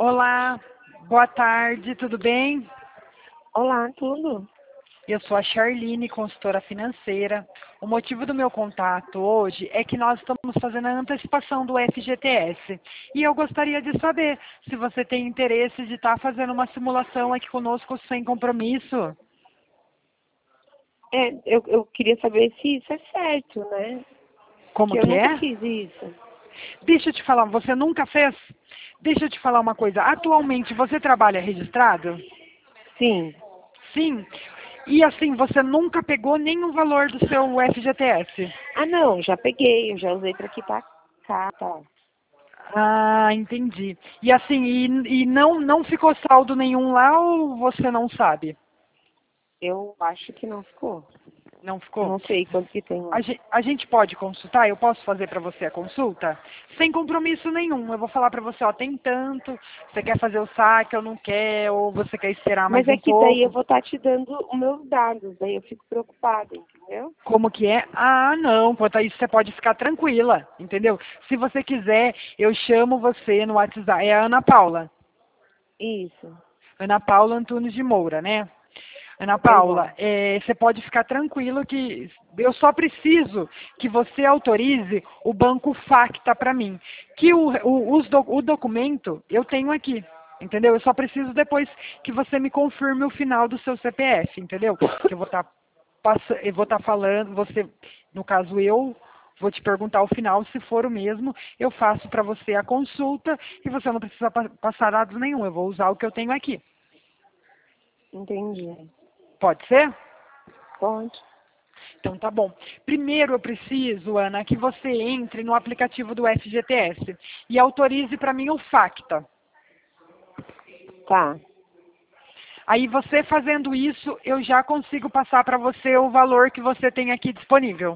Olá, boa tarde, tudo bem? Olá, tudo? Eu sou a Charline, consultora financeira. O motivo do meu contato hoje é que nós estamos fazendo a antecipação do FGTS. E eu gostaria de saber se você tem interesse de estar fazendo uma simulação aqui conosco sem compromisso. Eu queria saber se isso é certo, né? Como Que eu que nunca é? fiz isso. Deixa eu te falar, você nunca fez? Deixa eu te falar uma coisa. Atualmente você trabalha registrado? Sim. Sim. E assim, você nunca pegou nenhum valor do seu FGTS? Ah, não, já peguei, eu já usei para quitar cá, tá? Ah, entendi. E assim, e não ficou saldo nenhum lá ou você não sabe? Eu acho que não ficou. Não Eu ficou? não sei quanto que tem lá. A gente pode consultar? Eu posso fazer para você a consulta? Sem compromisso nenhum. Eu vou falar para você, ó, tem tanto, você quer fazer o saque ou não quer, ou você quer esperar Mas mais é um que daí eu pouco. vou estar te dando os meus dados, daí eu fico preocupada, entendeu? Como que é? Ah, não, quanto a isso você pode ficar tranquila, entendeu? Se você quiser, eu chamo você no WhatsApp. É a Ana Paula. Isso. Ana Paula Antunes de Moura, né? Ana Paula, Exato. você pode ficar tranquilo que eu só preciso que você autorize o banco Facta para mim. Que o documento eu tenho aqui, entendeu? Eu só preciso depois que você me confirme o final do seu CPF, entendeu? Que eu vou estar falando, você, no caso eu, vou te perguntar o final, se for o mesmo, eu faço para você a consulta e você não precisa passar dados nenhum, eu vou usar o que eu tenho aqui. Entendi. Pode ser? Pode. Então tá bom. Primeiro eu preciso, Ana, que você entre no aplicativo do FGTS e autorize para mim o Facta. Tá. Aí você fazendo isso, eu já consigo passar para você o valor que você tem aqui disponível.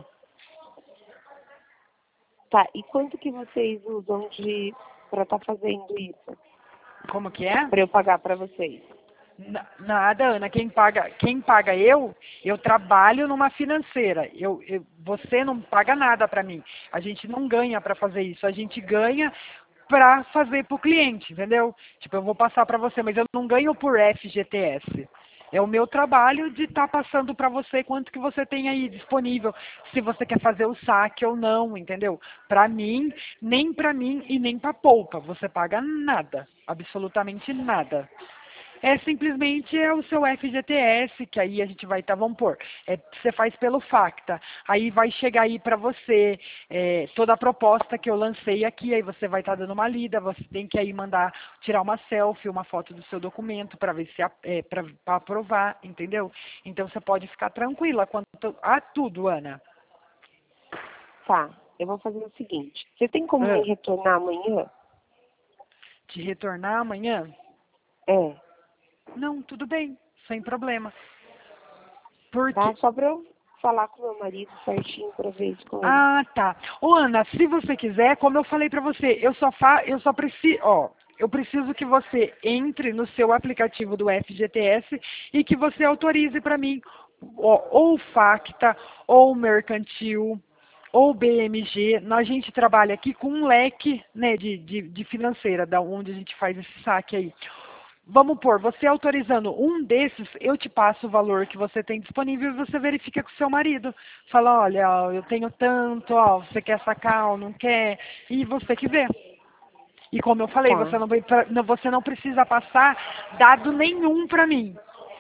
Tá. E quanto que vocês usam de para estar fazendo isso? Como que é? Para eu pagar para vocês? Nada, Ana. Quem paga eu trabalho numa financeira. Você não paga nada para mim. A gente não ganha para fazer isso. A gente ganha para fazer para o cliente, entendeu? Tipo, eu vou passar para você, mas eu não ganho por FGTS. É o meu trabalho de estar passando para você quanto que você tem aí disponível, se você quer fazer o saque ou não, entendeu? Para mim, nem para mim e nem para poupa, você paga nada, absolutamente nada. É simplesmente o seu FGTS, que aí a gente vai estar, vamos pôr, você faz pelo Facta. Aí vai chegar aí para você toda a proposta que eu lancei aqui, aí você vai estar dando uma lida, você tem que aí mandar tirar uma selfie, uma foto do seu documento para ver se para aprovar, entendeu? Então você pode ficar tranquila quanto a tudo, Ana. Tá, eu vou fazer o seguinte. Você tem como me Ah, retornar amanhã? te retornar amanhã? É, Não, tudo bem, sem problema. Por quê? tá? Só pra eu falar com meu marido certinho pra ver isso com ele. Ah, tá. Ô, Ana, se você quiser, como eu falei pra você, eu só preciso, ó, eu preciso que você entre no seu aplicativo do FGTS e que você autorize pra mim ou o Facta, ou o Mercantil, ou o BMG. A gente trabalha aqui com um leque, né, de financeira, da onde a gente faz esse saque aí. Vamos pôr, você autorizando um desses, eu te passo o valor que você tem disponível e você verifica com o seu marido. Fala, olha, ó, eu tenho tanto, ó, você quer sacar ou não quer, e você que vê. E como eu falei, Tá, você não precisa passar dado nenhum para mim.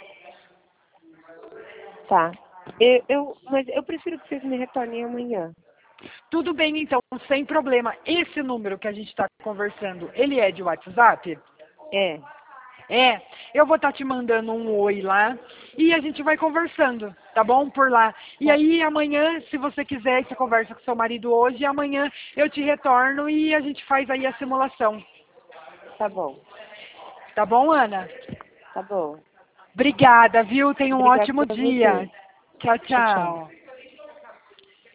tá. Mas eu prefiro que vocês me retornem amanhã. Tudo bem, então, sem problema. Esse número que a gente está conversando, ele é de WhatsApp? É, É, eu vou estar te mandando um oi lá e a gente vai conversando, tá bom? Por lá. E tá, aí amanhã, se você quiser, você conversa com seu marido hoje e amanhã eu te retorno e a gente faz aí a simulação. tá bom, Tá bom, Ana? tá bom. Obrigada, viu? Tenha um Obrigada ótimo pra dia. você. Tchau, Tchau, tchau. tchau.